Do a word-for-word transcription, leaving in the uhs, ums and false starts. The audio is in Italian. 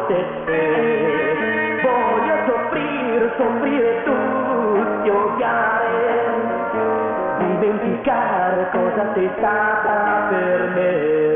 forse te. Voglio soffrire, soffrire tutti, odiare, dimenticare cosa sei stata per me.